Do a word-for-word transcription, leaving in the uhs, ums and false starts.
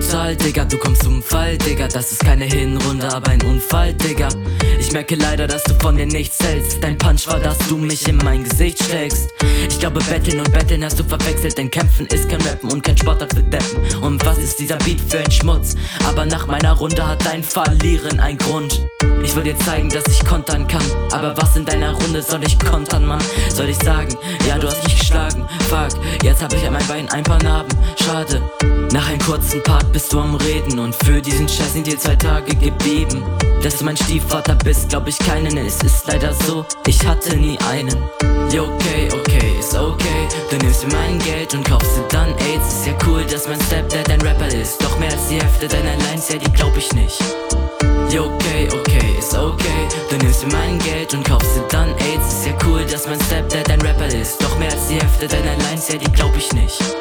brutal, Digga, du kommst zum Fall, Digga. Das ist keine Hinrunde, aber ein Unfall, Digga. Ich merke leider, dass du von dir nichts hältst. Dein Punch war, dass du mich in mein Gesicht schlägst. Ich glaube, Betteln und Betteln hast du verwechselt, denn Kämpfen ist kein Rappen und kein Sportart für Deppen. Und was ist dieser Beat für ein Schmutz? Aber nach meiner Runde hat dein Verlieren einen Grund. Ich will dir zeigen, dass ich kontern kann. Aber was in deiner Runde soll ich kontern, Mann? Soll ich sagen, ja, du hast mich geschlagen? Fuck, jetzt hab ich an meinem Bein ein paar Narben. Schade. Nach einem kurzen Part bist du am Reden und für diesen Scheiß sind dir zwei Tage geblieben. Dass du mein Stiefvater bist, glaub ich keinen, es ist leider so, ich hatte nie einen. Ja, okay, okay, ist okay. Du nimmst mir mein Geld und kaufst dir dann AIDS. Ist ja cool, dass mein Stepdad ein Rapper ist, doch mehr als die Hälfte deiner Lines, ja, die glaub ich nicht. Ja, okay, okay, ist okay. Du nimmst mir mein Geld und kaufst dir dann AIDS. Ist ja cool, dass mein Stepdad ein Rapper ist, doch mehr als die Hälfte deiner Lines, ja, die glaub ich nicht.